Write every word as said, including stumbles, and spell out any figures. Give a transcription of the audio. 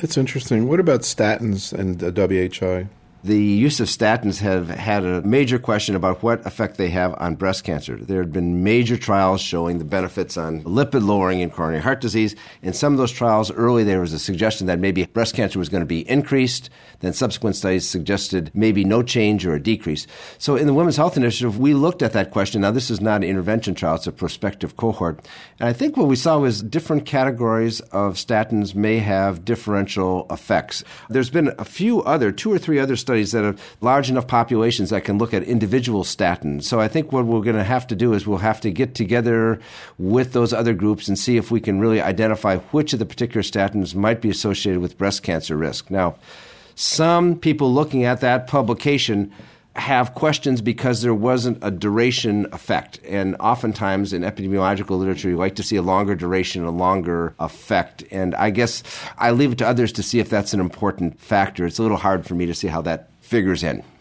That's interesting. What about statins and the W H I? The use of statins have had a major question about what effect they have on breast cancer. There have been major trials showing the benefits on lipid lowering in coronary heart disease. In some of those trials, early there was a suggestion that maybe breast cancer was going to be increased. Then subsequent studies suggested maybe no change or a decrease. So in the Women's Health Initiative, we looked at that question. Now, this is not an intervention trial. It's a prospective cohort. And I think what we saw was different categories of statins may have differential effects. There's been a few other, two or three other studies that have large enough populations that can look at individual statins. So I think what we're going to have to do is we'll have to get together with those other groups and see if we can really identify which of the particular statins might be associated with breast cancer risk. Now, some people looking at that publication have questions because there wasn't a duration effect. And oftentimes in epidemiological literature, you like to see a longer duration, a longer effect. And I guess I leave it to others to see if that's an important factor. It's a little hard for me to see how that figures in.